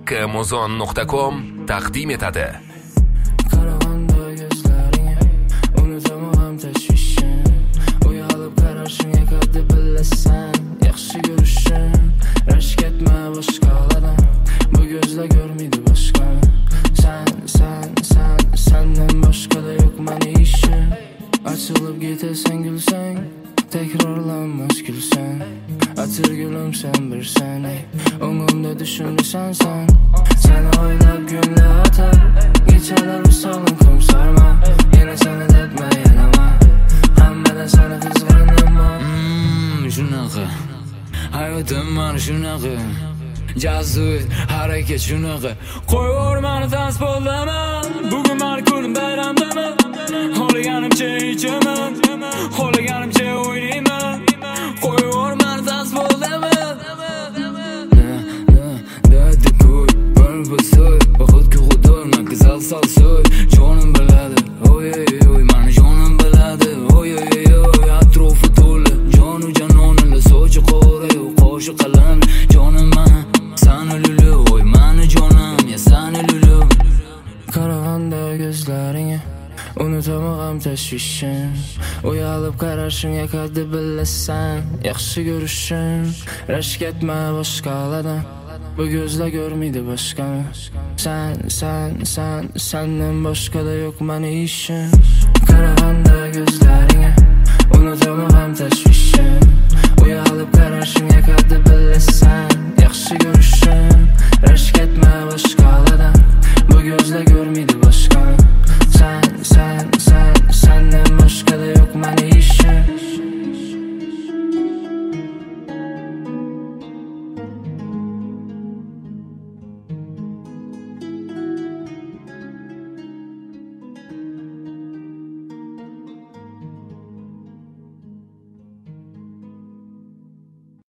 kmuzon.com taqdim etadi. Qaravanda gözlaringga unutamam tashvishim. Uyalib qarashing yakadi bilasan, yaxshi ko'rishim. Rashk etma boshqalardan, bu gözlar görmeydi boshqani. Senden boshqada yo'q mani ishim. Açılıp gitasan gülsen, tekrarlanmaz gülsen. Atır gülüm sen bir sen, o'ngimda düşünürsen sen. Seni oylab günler atar, geceler usalım kumsarma. Yine seni depme yanıma, hammadan seni kızg'anaman. Shunaqa hayotim mana shunaqa, jazoir harakat shunaqa. Qo'yvor meni tanspoldaman, bugun meni kunim bayramdaman. Xohlaganimcha ichaman, xohlaganimcha o'ynayman. Qo'yvor meni tanspoldaman. Dadi ko'y, bir so'y, xuddi xudorman qizal solsoy. Jonim biladi, oy mani jonim biladi, oy atrofi to'la jonu janonlar sochi qora, qo'shi qalam jonim man. Sana lulu, oy mani jonim, ya sana lulu. Qaravanda gözlaringga unutamam tashvishim. Uyalib qarashing yakadi bilasan, yaxshi ko'rishim. Rashk etma boshqalardan, bu gözler görmeydi boshqani. Senden boshqada yo'q mani ishim. Qaravanda gözlaringga unutamam tashvishim. Uyalib qarashing yakadi bilasan, yaxshi ko'rishim. Rashk etma